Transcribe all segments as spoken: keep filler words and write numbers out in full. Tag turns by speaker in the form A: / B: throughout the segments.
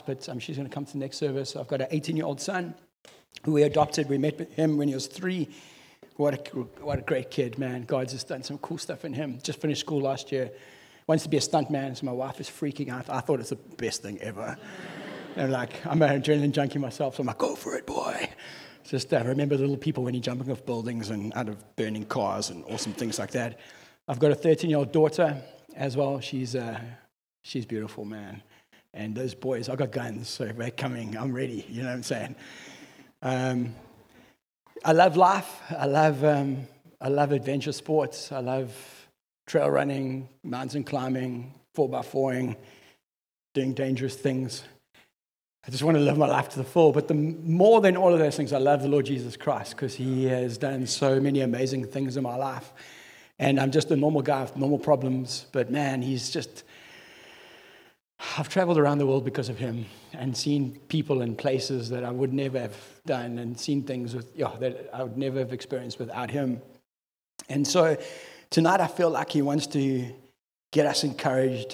A: but um, she's going to come to the next service. I've got an eighteen-year-old son who we adopted. We met with him when he was three. What a, what a great kid, man. God's just done some cool stuff in him. Just finished school last year. Wants to be a stuntman, so my wife is freaking out. I thought it's the best thing ever. And like, I'm an adrenaline junkie myself, so I'm like, go for it, boy. Just uh, remember the little people when you're jumping off buildings and out of burning cars and awesome things like that. I've got a thirteen-year-old daughter as well. She's uh, she's beautiful, man. And those boys, I've got guns, so if they're coming, I'm ready. You know what I'm saying? Um, I love life. I love um, I love adventure sports. I love trail running, mountain climbing, four by fouring, doing dangerous things. I just want to live my life to the full. But the more than all of those things, I love the Lord Jesus Christ because He has done so many amazing things in my life. And I'm just a normal guy with normal problems. But man, He's just... I've traveled around the world because of Him and seen people in places that I would never have done and seen things with, yeah, that I would never have experienced without Him. And so tonight I feel like He wants to get us encouraged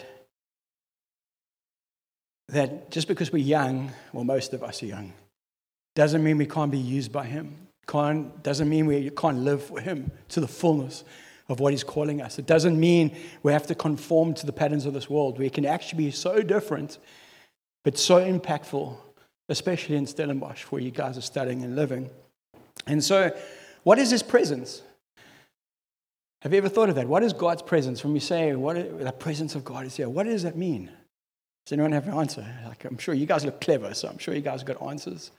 A: that just because we're young, well, most of us are young, doesn't mean we can't be used by Him. Can't, doesn't mean we can't live for Him to the fullness of what He's calling us. It doesn't mean we have to conform to the patterns of this world. We can actually be so different, but so impactful, especially in Stellenbosch, where you guys are studying and living. And so, what is His presence? Have you ever thought of that? What is God's presence? When we say, what is, the presence of God is here, what does that mean? Does anyone have an answer? Like, I'm sure you guys look clever, so I'm sure you guys got answers.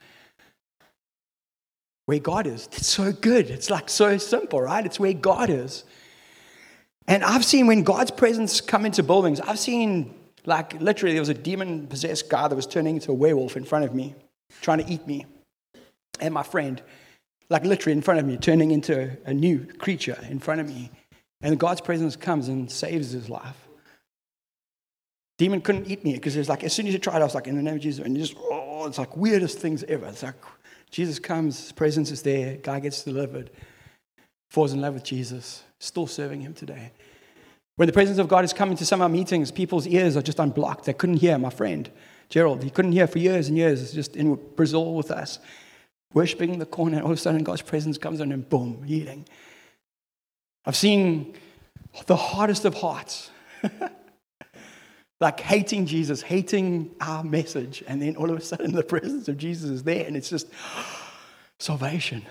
A: Where God is. It's so good. It's like so simple, right? It's where God is. And I've seen when God's presence come into buildings, I've seen, like, literally there was a demon-possessed guy that was turning into a werewolf in front of me, trying to eat me and my friend. Like, literally in front of me, turning into a new creature in front of me. And God's presence comes and saves his life. Demon couldn't eat me because it was like, as soon as you tried, I was like, in the name of Jesus, and you just, oh, it's like weirdest things ever. It's like, Jesus comes, His presence is there, guy gets delivered, falls in love with Jesus, still serving Him today. When the presence of God is coming to some of our meetings, people's ears are just unblocked. They couldn't hear. My friend, Gerald, he couldn't hear for years and years. He's just in Brazil with us, worshiping in the corner, and all of a sudden God's presence comes on and boom, healing. I've seen the hardest of hearts, like hating Jesus, hating our message, and then all of a sudden the presence of Jesus is there, and it's just salvation.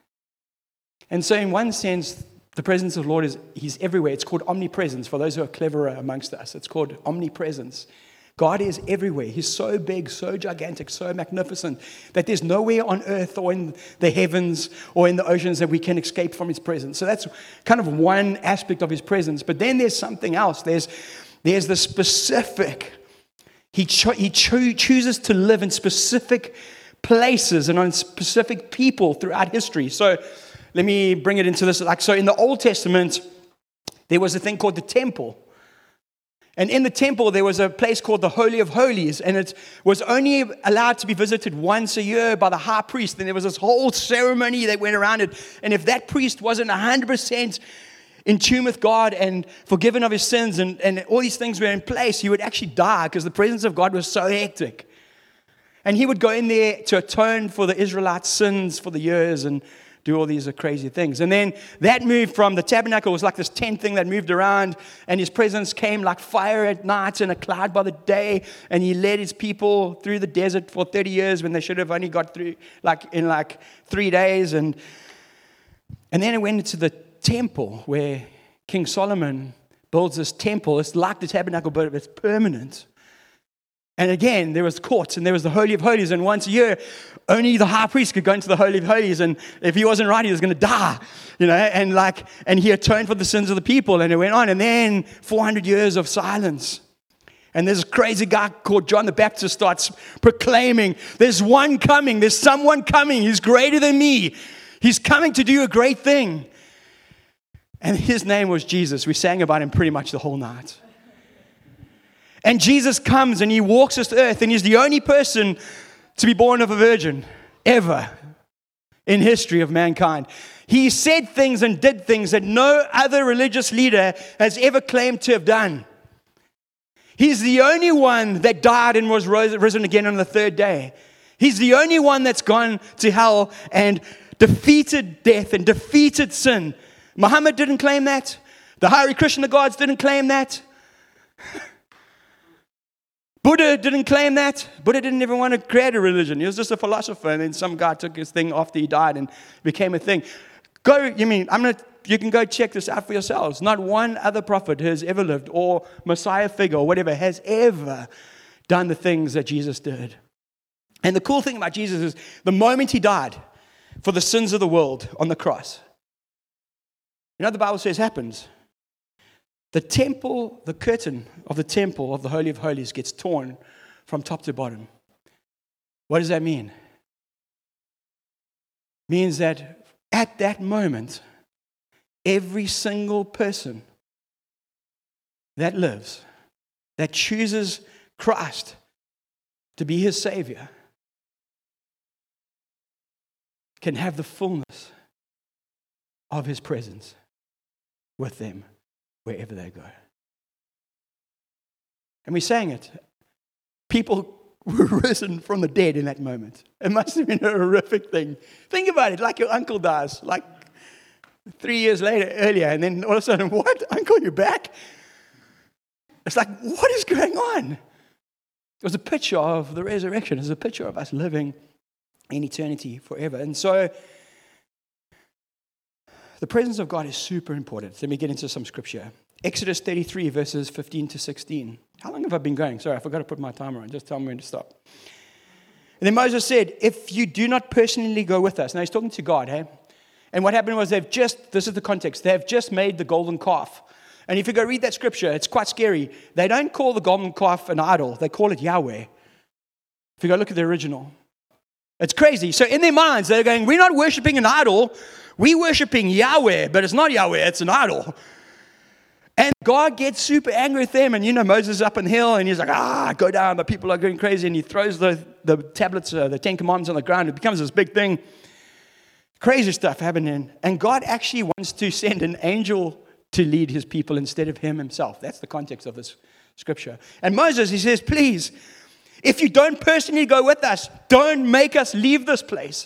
A: And so in one sense, the presence of the Lord is, He's everywhere. It's called omnipresence. For those who are cleverer amongst us, it's called omnipresence. God is everywhere. He's so big, so gigantic, so magnificent that there's nowhere on earth or in the heavens or in the oceans that we can escape from His presence. So that's kind of one aspect of His presence. But then there's something else. There's There's the specific. He, cho- he cho- chooses to live in specific places and on specific people throughout history. So let me bring it into this. Like, so in the Old Testament, there was a thing called the temple. And in the temple, there was a place called the Holy of Holies. And it was only allowed to be visited once a year by the high priest. And there was this whole ceremony that went around it. And if that priest wasn't one hundred percent in tune with God and forgiven of his sins and, and all these things were in place, he would actually die because the presence of God was so hectic. And he would go in there to atone for the Israelites' sins for the years and do all these crazy things. And then that moved from the tabernacle, was like this tent thing that moved around, and his presence came like fire at night and a cloud by the day, and he led his people through the desert for thirty years when they should have only got through like in like three days. And, and then it went into the temple where King Solomon builds this temple. It's like the tabernacle, but it's permanent. And again, there was courts and there was the Holy of Holies, and once a year, only the high priest could go into the Holy of Holies, and if he wasn't right, he was going to die, you know, and like, and he atoned for the sins of the people, and it went on, and then four hundred years of silence. And there's a crazy guy called John the Baptist starts proclaiming, there's one coming, there's someone coming, he's greater than me, he's coming to do a great thing. And his name was Jesus. We sang about him pretty much the whole night. And Jesus comes and he walks this earth, and he's the only person to be born of a virgin ever in history of mankind. He said things and did things that no other religious leader has ever claimed to have done. He's the only one that died and was risen again on the third day. He's the only one that's gone to hell and defeated death and defeated sin. Muhammad didn't claim that. The Hare Krishna gods didn't claim that. Buddha didn't claim that. Buddha didn't even want to create a religion. He was just a philosopher, and then some guy took his thing after he died and became a thing. Go, you mean, I'm gonna, you can go check this out for yourselves. Not one other prophet has ever lived, or Messiah figure, or whatever, has ever done the things that Jesus did. And the cool thing about Jesus is, the moment he died for the sins of the world on the cross, you know what the Bible says happens? The temple, the curtain of the temple of the Holy of Holies gets torn from top to bottom. What does that mean? It means that at that moment, every single person that lives, that chooses Christ to be his Savior, can have the fullness of his presence with them wherever they go. And we sang it. People were risen from the dead in that moment. It must have been a horrific thing. Think about it, like your uncle dies, like three years later, earlier, and then all of a sudden, what? Uncle, you're back? It's like, what is going on? It was a picture of the resurrection. It was a picture of us living in eternity forever. And so, the presence of God is super important. Let me get into some scripture. Exodus thirty-three, verses fifteen to sixteen. How long have I been going? Sorry, I forgot to put my timer on. Just tell me when to stop. And then Moses said, if you do not personally go with us. Now he's talking to God, hey? And what happened was they've just, this is the context, they've just made the golden calf. And if you go read that scripture, it's quite scary. They don't call the golden calf an idol. They call it Yahweh. If you go look at the original. It's crazy. So in their minds, they're going, we're not worshiping an idol. We're worshiping Yahweh, but it's not Yahweh, it's an idol. And God gets super angry with them. And you know, Moses is up on the hill and he's like, ah, go down. The people are going crazy. And he throws the, the tablets, uh, the Ten Commandments on the ground. It becomes this big thing. Crazy stuff happening. And God actually wants to send an angel to lead his people instead of him himself. That's the context of this scripture. And Moses, he says, please, if you don't personally go with us, don't make us leave this place.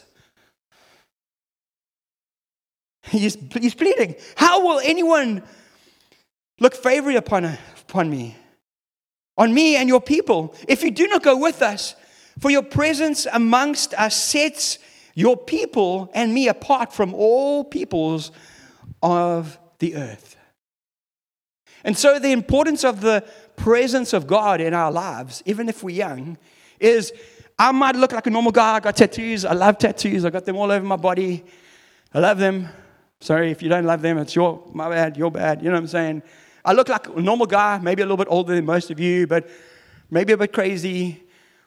A: He's, he's pleading. How will anyone look favorably upon, upon me, on me and your people, if you do not go with us? For your presence amongst us sets your people and me apart from all peoples of the earth. And so the importance of the presence of God in our lives, even if we're young, is I might look like a normal guy. I got tattoos. I love tattoos. I got them all over my body. I love them. Sorry, if you don't love them, it's your, my bad, your bad. You know what I'm saying? I look like a normal guy, maybe a little bit older than most of you, but maybe a bit crazy.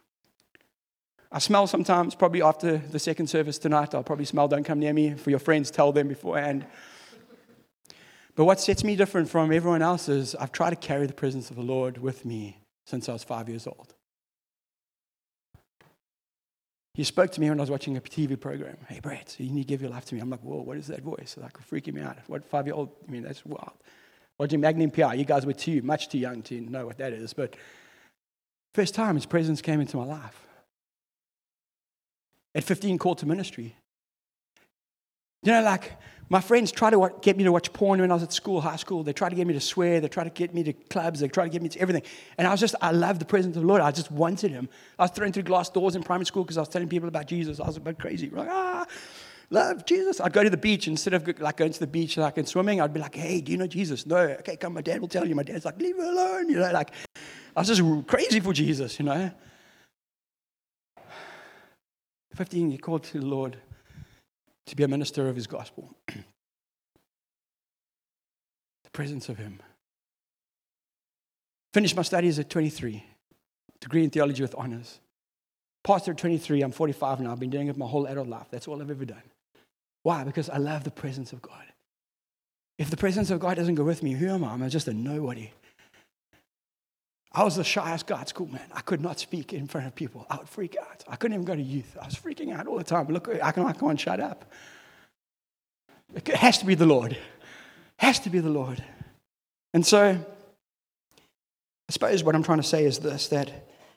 A: I smell sometimes, probably after the second service tonight. I'll probably smell, don't come near me. For your friends, tell them beforehand. But what sets me different from everyone else is I've tried to carry the presence of the Lord with me since I was five years old. He spoke to me when I was watching a T V program. Hey, Brett, you need to give your life to me. I'm like, whoa, what is that voice? Like, freaking me out. What five-year-old? I mean, that's wild. Watching Magnum P R. You guys were too, much too young to know what that is. But first time his presence came into my life. At fifteen, called to ministry. You know, like, my friends tried to get me to watch porn when I was at school, high school. They tried to get me to swear. They tried to get me to clubs. They tried to get me to everything. And I was just, I loved the presence of the Lord. I just wanted him. I was thrown through glass doors in primary school because I was telling people about Jesus. I was a bit crazy. Like, ah, love Jesus. I'd go to the beach. Instead of like going to the beach like and swimming, I'd be like, hey, do you know Jesus? No. Okay, come, my dad will tell you. My dad's like, leave me alone. You know, like, I was just crazy for Jesus, you know. fifteen, he called to the Lord to be a minister of his gospel. The presence of him. Finished my studies at twenty-three. Degree in theology with honors. Pastor at twenty-three, I'm forty-five now. I've been doing it my whole adult life. That's all I've ever done. Why? Because I love the presence of God. If the presence of God doesn't go with me, who am I? I'm just a nobody. I was the shyest guy at school, man. I could not speak in front of people. I would freak out. I couldn't even go to youth. I was freaking out all the time. Look, I can't, I can't shut up. It has to be the Lord. It has to be the Lord. And so, I suppose what I'm trying to say is this, that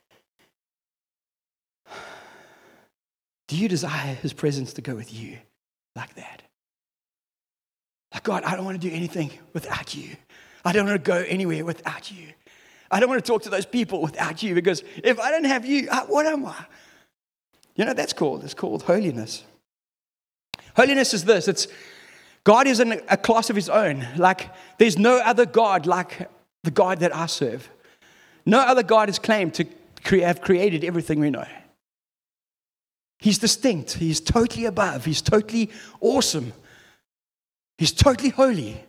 A: do you desire his presence to go with you like that? Like, God, I don't want to do anything without you. I don't want to go anywhere without you. I don't want to talk to those people without you, because if I don't have you, what am I? You know, that's called, it's called holiness. Holiness is this, it's God is in a class of his own. Like, there's no other God like the God that I serve. No other God has claimed to cre- have created everything we know. He's distinct. He's totally above. He's totally awesome. He's totally holy.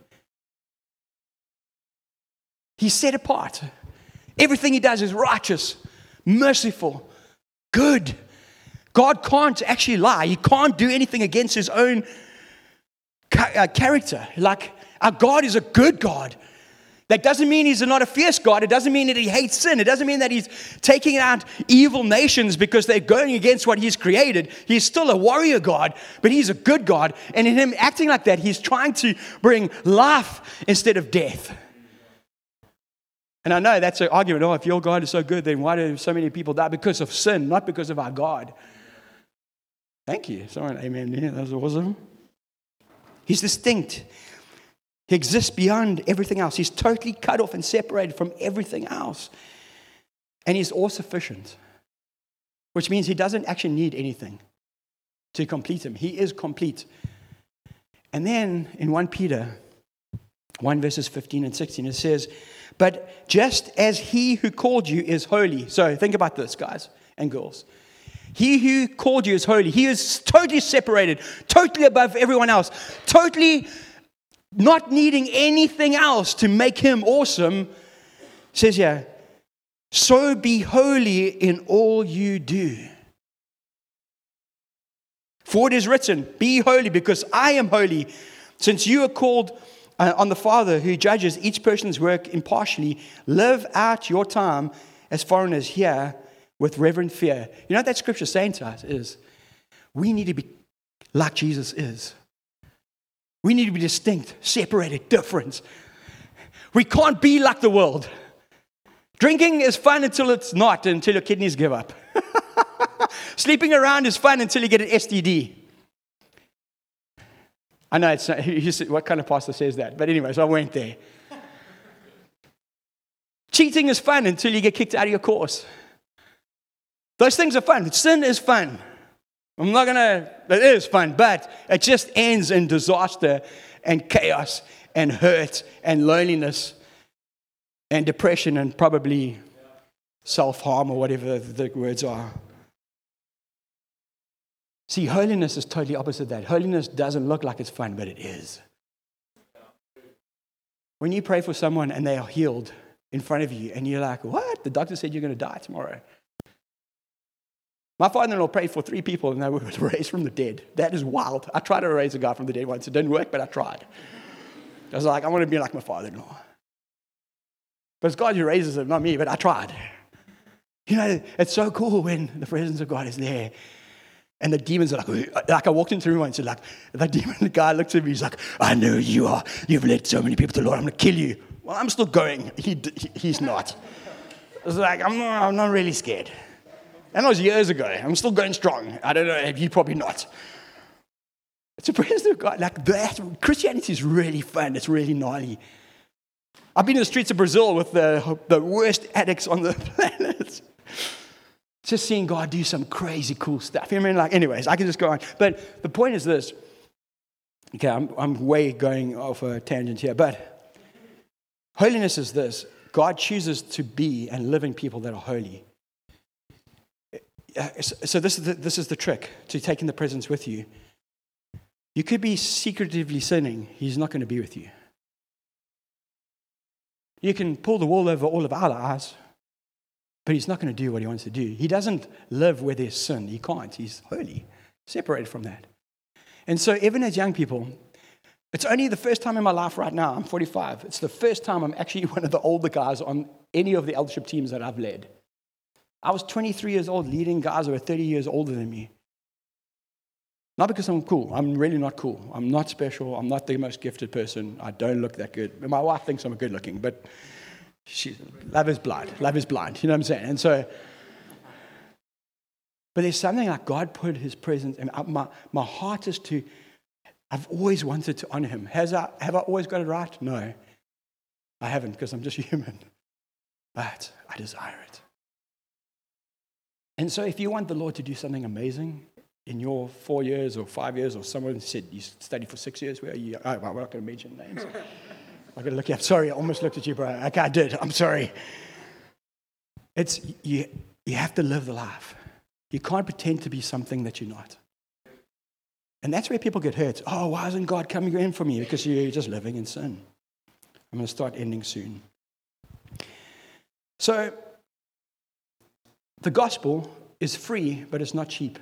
A: He's set apart. Everything he does is righteous, merciful, good. God can't actually lie. He can't do anything against his own ca- uh, character. Like, our God is a good God. That doesn't mean he's not a fierce God. It doesn't mean that he hates sin. It doesn't mean that he's taking out evil nations because they're going against what he's created. He's still a warrior God, but he's a good God. And in him acting like that, he's trying to bring life instead of death. And I know that's an argument. Oh, if your God is so good, then why do so many people die? Because of sin, not because of our God. Thank you. Someone, amen. Yeah, that was awesome. He's distinct. He exists beyond everything else. He's totally cut off and separated from everything else. And he's all-sufficient, which means he doesn't actually need anything to complete him. He is complete. And then in First Peter one verses fifteen and sixteen, it says, but just as he who called you is holy. So think about this, guys and girls. He who called you is holy. He is totally separated, totally above everyone else, totally not needing anything else to make him awesome. It says here, so be holy in all you do. For it is written, be holy because I am holy. Since you are called uh, on the Father who judges each person's work impartially, live out your time as foreigners here with reverent fear. You know what that scripture is saying to us is, we need to be like Jesus is. We need to be distinct, separated, different. We can't be like the world. Drinking is fun until it's not, until your kidneys give up. Sleeping around is fun until you get an S T D. I know it's not, what kind of pastor says that? But anyway, so I went there. Cheating is fun until you get kicked out of your course. Those things are fun. Sin is fun. I'm not going to, it is fun, but it just ends in disaster and chaos and hurt and loneliness and depression and probably self-harm or whatever the words are. See, holiness is totally opposite that. Holiness doesn't look like it's fun, but it is. When you pray for someone and they are healed in front of you and you're like, what? The doctor said you're going to die tomorrow. My father-in-law prayed for three people and they were raised from the dead. That is wild. I tried to raise a guy from the dead once. It didn't work, but I tried. I was like, I want to be like my father-in-law. But it's God who raises him, not me, but I tried. You know, it's so cool when the presence of God is there. And the demons are like, like I walked into the room and said, like, the demon, the guy looked at me, he's like, I know you are. You've led so many people to the Lord. I'm going to kill you. Well, I'm still going. He, he He's not. I was like, I'm not, I'm not really scared. And that was years ago. I'm still going strong. I don't know, you probably not. It's a presence of God. Like that. Christianity is really fun. It's really gnarly. I've been in the streets of Brazil with the, the worst addicts on the planet. Just seeing God do some crazy cool stuff. You know what I mean? Like, anyways, I can just go on. But the point is this. Okay, I'm, I'm way going off a tangent here. But holiness is this. God chooses to be and live in people that are holy. So this is the, this is the trick to taking the presence with you. You could be secretively sinning. He's not going to be with you. You can pull the wool over all of our eyes, but he's not going to do what he wants to do. He doesn't live where there's sin. He can't. He's holy, separated from that. And so even as young people, it's only the first time in my life right now, I'm forty-five, it's the first time I'm actually one of the older guys on any of the eldership teams that I've led. I was twenty-three years old leading guys who were thirty years older than me. Not because I'm cool. I'm really not cool. I'm not special. I'm not the most gifted person. I don't look that good. My wife thinks I'm good looking, but She, love is blind. Love is blind. You know what I'm saying? And so, but there's something like God put his presence, and my, my heart is to, I've always wanted to honor him. Has I, have I always got it right? No, I haven't, because I'm just human. But I desire it. And so if you want the Lord to do something amazing in your four years or five years, or someone said you studied for six years, where are you? Oh, well, we're not going to mention names. I'm going to look at, sorry, I almost looked at you, bro. Okay, I did. I'm sorry. It's, you, you have to live the life. You can't pretend to be something that you're not. And that's where people get hurt. Oh, why isn't God coming in for me? Because you're just living in sin. I'm going to start ending soon. So, the gospel is free, but it's not cheap.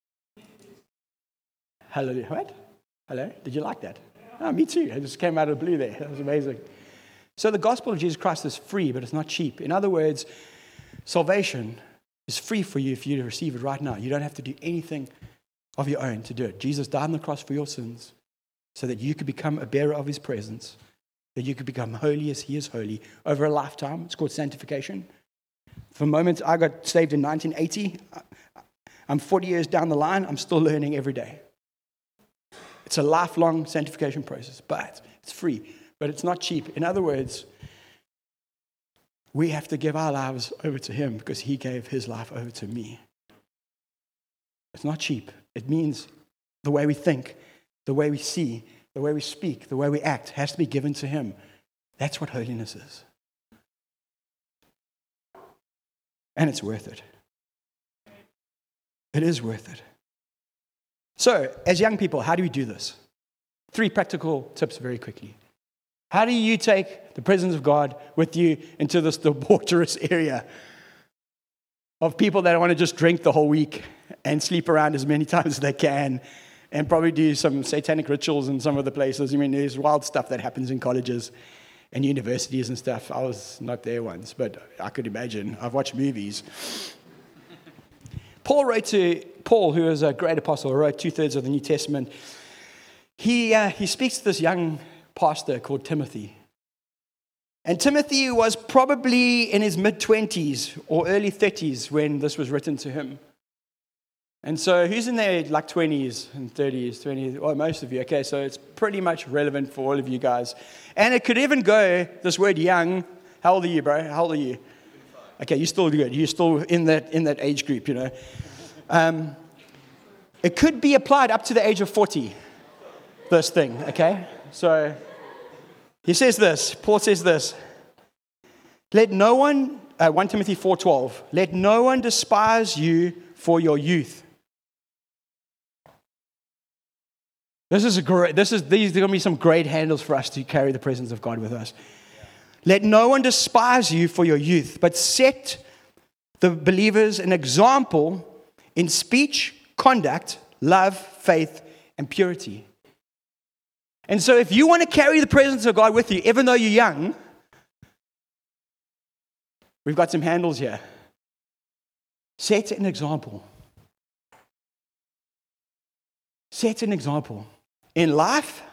A: Hallelujah. What? Hello? Did you like that? Oh, me too. It just came out of the blue there. That was amazing. So the gospel of Jesus Christ is free, but it's not cheap. In other words, salvation is free for you if you receive it right now. You don't have to do anything of your own to do it. Jesus died on the cross for your sins so that you could become a bearer of his presence, that you could become holy as he is holy over a lifetime. It's called sanctification. From the moment I got saved in nineteen eighty, I'm forty years down the line, I'm still learning every day. It's a lifelong sanctification process, but it's free, but it's not cheap. In other words, we have to give our lives over to him because he gave his life over to me. It's not cheap. It means the way we think, the way we see, the way we speak, the way we act has to be given to him. That's what holiness is. And it's worth it. It is worth it. So, as young people, how do we do this? Three practical tips very quickly. How do you take the presence of God with you into this debaucherous area of people that want to just drink the whole week and sleep around as many times as they can and probably do some satanic rituals in some of the places? I mean, there's wild stuff that happens in colleges and universities and stuff. I was not there once, but I could imagine. I've watched movies. Paul wrote to, Paul, who is a great apostle, wrote two-thirds of the New Testament. He, uh, he speaks to this young pastor called Timothy. And Timothy was probably in his mid-twenties or early thirties when this was written to him. And so who's in their like twenties and thirties, twenties, well, most of you. Okay, so it's pretty much relevant for all of you guys. And it could even go, this word young, how old are you, bro? How old are you? Okay, you're still good. You're still in that in that age group, you know. Um, it could be applied up to the age of forty, this thing, okay? So he says this, Paul says this, let no one, uh, First Timothy four twelve, let no one despise you for your youth. This is a great, this is, these are going to be some great handles for us to carry the presence of God with us. Let no one despise you for your youth, but set the believers an example in speech, conduct, love, faith, and purity. And so if you want to carry the presence of God with you, even though you're young, we've got some handles here. Set an example. Set an example in life,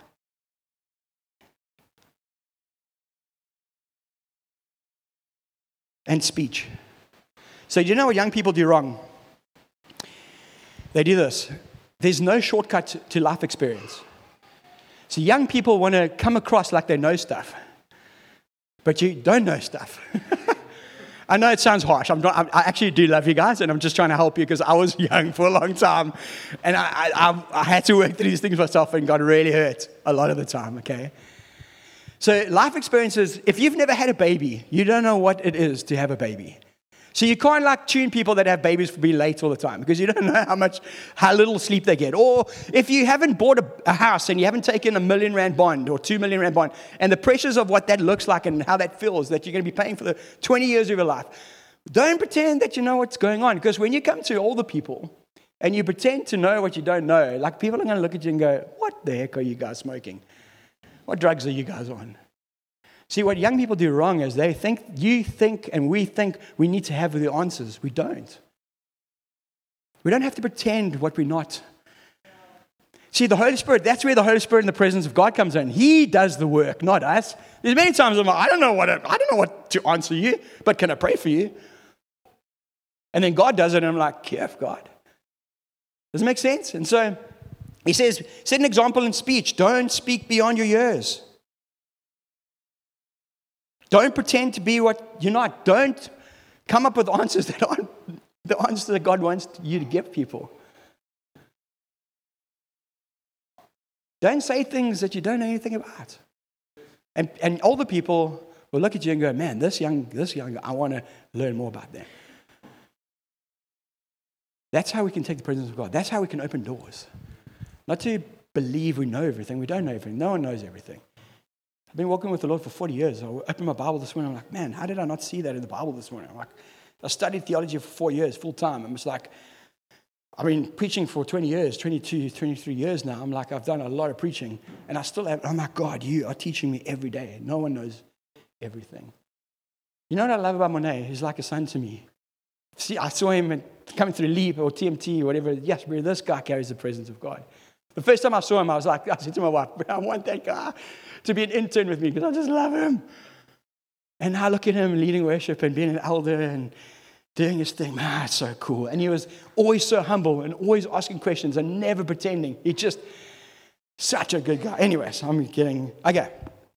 A: and speech. So you know what young people do wrong? They do this. There's no shortcut to life experience. So young people want to come across like they know stuff, but you don't know stuff. I know it sounds harsh. I'm not, I actually do love you guys, and I'm just trying to help you because I was young for a long time, and I, I, I had to work through these things myself and got really hurt a lot of the time, okay? So life experiences, if you've never had a baby, you don't know what it is to have a baby. So you can't like tune people that have babies for being late all the time because you don't know how much, how little sleep they get. Or if you haven't bought a, a house and you haven't taken a million rand bond or two million rand bond, and the pressures of what that looks like and how that feels that you're going to be paying for the twenty years of your life, don't pretend that you know what's going on, because when you come to older people and you pretend to know what you don't know, like people are going to look at you and go, what the heck are you guys smoking? What drugs are you guys on? See, what young people do wrong is they think, you think, and we think we need to have the answers. We don't. We don't have to pretend what we're not. See, the Holy Spirit, that's where the Holy Spirit and the presence of God comes in. He does the work, not us. There's many times I'm like, I don't know what I, I don't know what to answer you, but can I pray for you? And then God does it, and I'm like, yeah, God. Does it make sense? And so he says, set an example in speech. Don't speak beyond your years. Don't pretend to be what you're not. Don't come up with answers that aren't the answers that God wants you to give people. Don't say things that you don't know anything about. And and older people will look at you and go, man, this young, this young, I want to learn more about them. That's how we can take the presence of God. That's how we can open doors. Not to believe we know everything. We don't know everything. No one knows everything. I've been walking with the Lord for forty years. I opened my Bible this morning. I'm like, man, how did I not see that in the Bible this morning? I'm like, I studied theology for four years, full time. I'm just like, I've been preaching for twenty years, twenty-two, twenty-three years now. I'm like, I've done a lot of preaching. And I still have, I'm like, God, you are teaching me every day. No one knows everything. You know what I love about Monet? He's like a son to me. See, I saw him coming through Leap or T M T or whatever. Yes, bro, this guy carries the presence of God. The first time I saw him, I was like, I said to my wife, I want that guy to be an intern with me because I just love him. And I look at him leading worship and being an elder and doing his thing. Man, it's so cool. And he was always so humble and always asking questions and never pretending. He's just such a good guy. Anyways, I'm getting, okay.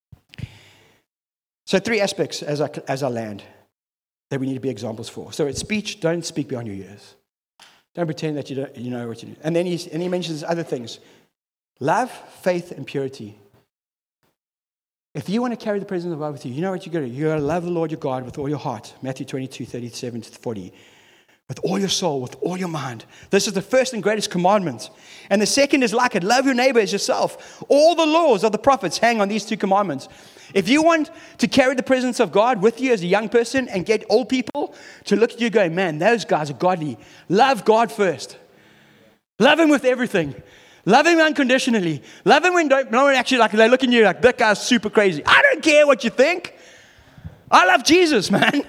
A: So three aspects as I, as I land that we need to be examples for. So it's speech, don't speak beyond your years. Don't pretend that you don't, you know what you do. And then he, and he mentions other things. Love, faith, and purity. If you want to carry the presence of God with you, you know what you got to do. You got to love the Lord your God with all your heart. Matthew twenty-two, thirty-seven to forty. With all your soul, with all your mind. This is the first and greatest commandment. And the second is like it. Love your neighbor as yourself. All the laws of the prophets hang on these two commandments. If you want to carry the presence of God with you as a young person and get old people to look at you going, man, those guys are godly. Love God first. Love Him with everything. Love Him unconditionally. Love Him when don't, no one actually, like, they look at you like, that guy's super crazy. I don't care what you think. I love Jesus, man.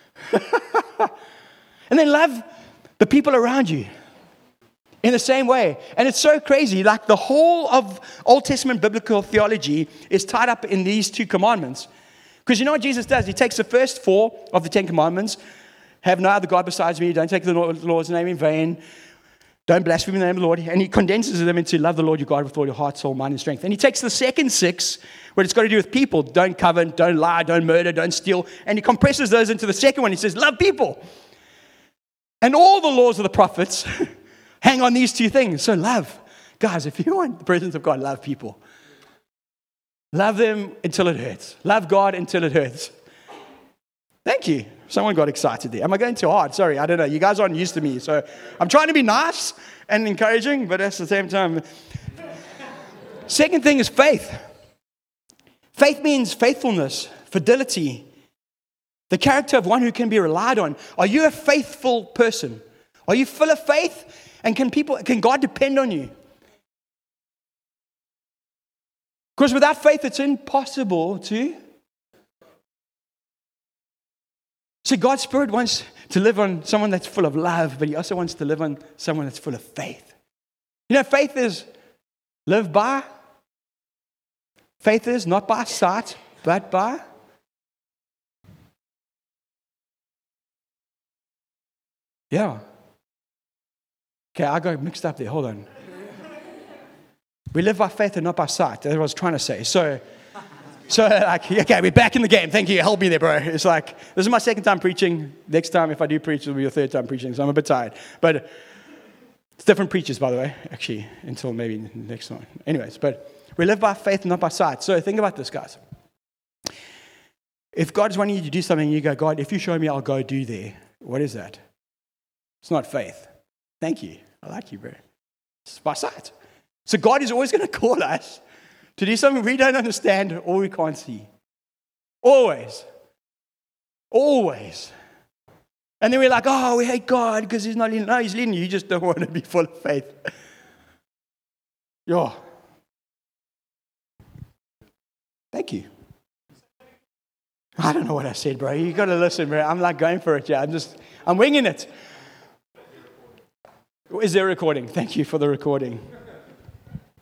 A: And then love the people around you in the same way. And it's so crazy. Like, the whole of Old Testament biblical theology is tied up in these two commandments. Because you know what Jesus does? He takes the first four of the Ten Commandments. Have no other God besides me. Don't take the Lord's name in vain. Don't blaspheme in the name of the Lord. And he condenses them into love the Lord your God with all your heart, soul, mind, and strength. And he takes the second six, where it's got to do with people. Don't covet, don't lie, don't murder, don't steal. And he compresses those into the second one. He says, love people. And all the laws of the prophets hang on these two things. So love. Guys, if you want the presence of God, love people. Love them until it hurts. Love God until it hurts. Thank you. Someone got excited there. Am I going too hard? Sorry, I don't know. You guys aren't used to me. So I'm trying to be nice and encouraging, but at the same time. Second thing is faith. Faith means faithfulness, fidelity, the character of one who can be relied on. Are you a faithful person? Are you full of faith? And can people, can God depend on you? Because without faith, it's impossible to. See, God's Spirit wants to live on someone that's full of love, but He also wants to live on someone that's full of faith. You know, faith is live by. Faith is not by sight, but by. Yeah. Okay, I got mixed up there. Hold on. We live by faith and not by sight. That's what I was trying to say. So, so like, okay, we're back in the game. Thank you. Help me there, bro. It's like, this is my second time preaching. Next time, if I do preach, it'll be your third time preaching, so I'm a bit tired. But it's different preachers, by the way, actually, until maybe next time. Anyways, but we live by faith and not by sight. So think about this, guys. If God's wanting you to do something, you go, God, if you show me, I'll go do there. What is that? It's not faith. Thank you. I like you, bro. It's by sight. So God is always going to call us to do something we don't understand or we can't see. Always. Always. And then we're like, oh, we hate God because He's not leading. No, He's leading you. You just don't want to be full of faith. Yeah. Thank you. I don't know what I said, bro. You got to listen, bro. I'm like going for it. Yeah, I'm just, I'm winging it. Is there a recording? Thank you for the recording.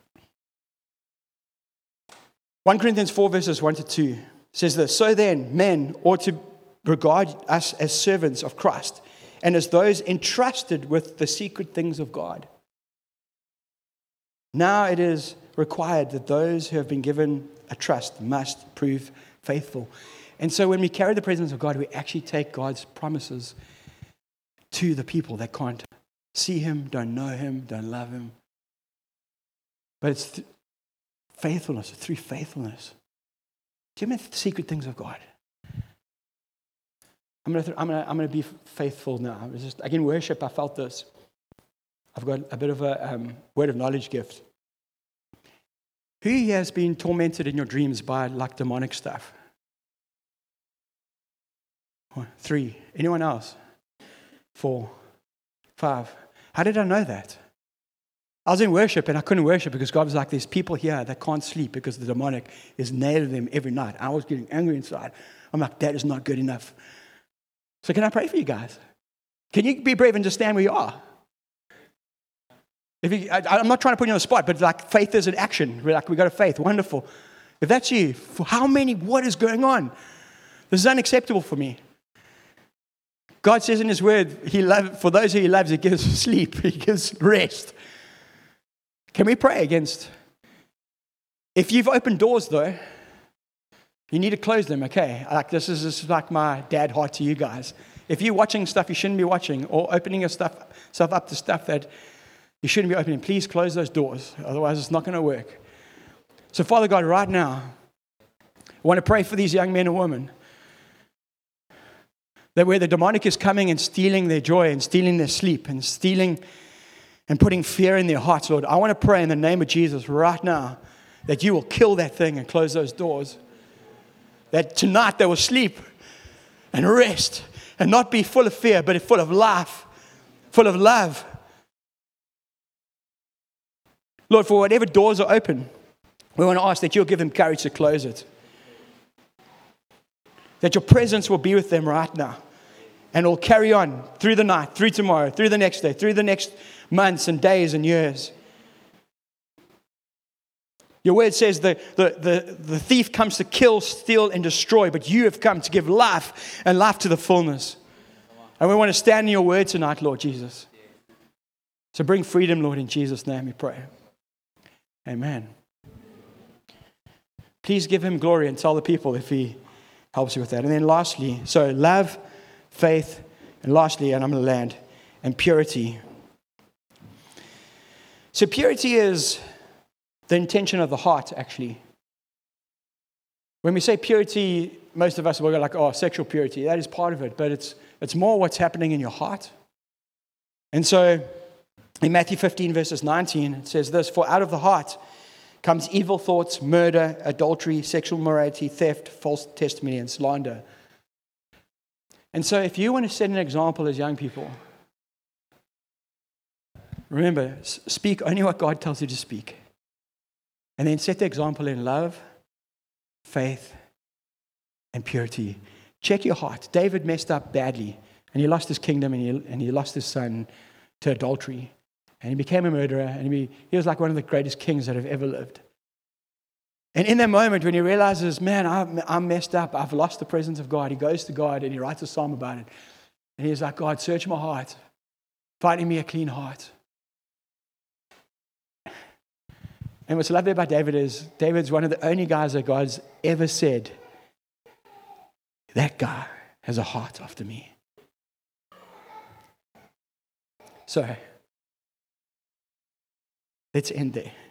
A: First Corinthians four, verses one to two says this, so then, men ought to regard us as servants of Christ and as those entrusted with the secret things of God. Now it is required that those who have been given a trust must prove faithful. And so when we carry the presence of God, we actually take God's promises to the people that can't see Him, don't know Him, don't love Him. But it's th- faithfulness, through faithfulness. Give me the secret things of God. I'm going to th- I'm going to I'm going to be faithful now. It's just again worship. I felt this. I've got a bit of a um, word of knowledge gift. Who here has been tormented in your dreams by like demonic stuff? One, three. Anyone else? Four. Five. How did I know that? I was in worship and I couldn't worship because God was like, there's people here that can't sleep because the demonic is nailing them every night. I was getting angry inside. I'm like, that is not good enough. So can I pray for you guys? Can you be brave and just stand where you are? If you, I, I'm not trying to put you on the spot, but like faith is an action. We're like, we got a faith. Wonderful. If that's you, for how many, what is going on? This is unacceptable for me. God says in His word, He love, for those who He loves, He gives sleep. He gives rest. Can we pray against? If you've opened doors, though, you need to close them, okay? Like this is, this is like my dad heart to you guys. If you're watching stuff you shouldn't be watching or opening yourself stuff up to stuff that you shouldn't be opening, please close those doors. Otherwise, it's not going to work. So, Father God, right now, I want to pray for these young men and women that where the demonic is coming and stealing their joy and stealing their sleep and stealing and putting fear in their hearts, Lord, I want to pray in the name of Jesus right now that you will kill that thing and close those doors. That tonight they will sleep and rest and not be full of fear, but full of life, full of love. Lord, for whatever doors are open, we want to ask that you'll give them courage to close it. That your presence will be with them right now. And will carry on through the night, through tomorrow, through the next day, through the next months and days and years. Your word says the, the, the, the thief comes to kill, steal, and destroy, but you have come to give life and life to the fullness. And we want to stand in your word tonight, Lord Jesus. So bring freedom, Lord, in Jesus' name we pray. Amen. Please give Him glory and tell the people if He helps you with that. And then lastly, so love, faith, and lastly, and I'm going to land, and purity. So purity is the intention of the heart, actually. When we say purity, most of us will go like, oh, sexual purity. That is part of it, but it's it's more what's happening in your heart. And so in Matthew fifteen, verses nineteen, it says this, for out of the heart comes evil thoughts, murder, adultery, sexual immorality, theft, false testimony, and slander. And so if you want to set an example as young people, remember, speak only what God tells you to speak. And then set the example in love, faith, and purity. Check your heart. David messed up badly, and he lost his kingdom, and he, and he lost his son to adultery. And he became a murderer, and he, he was like one of the greatest kings that have ever lived. And in that moment, when he realizes, man, I'm, I'm messed up, I've lost the presence of God, he goes to God, and he writes a psalm about it. And he's like, God, search my heart. Find in me a clean heart. And what's lovely about David is, David's one of the only guys that God's ever said, that guy has a heart after me. So, let's end there.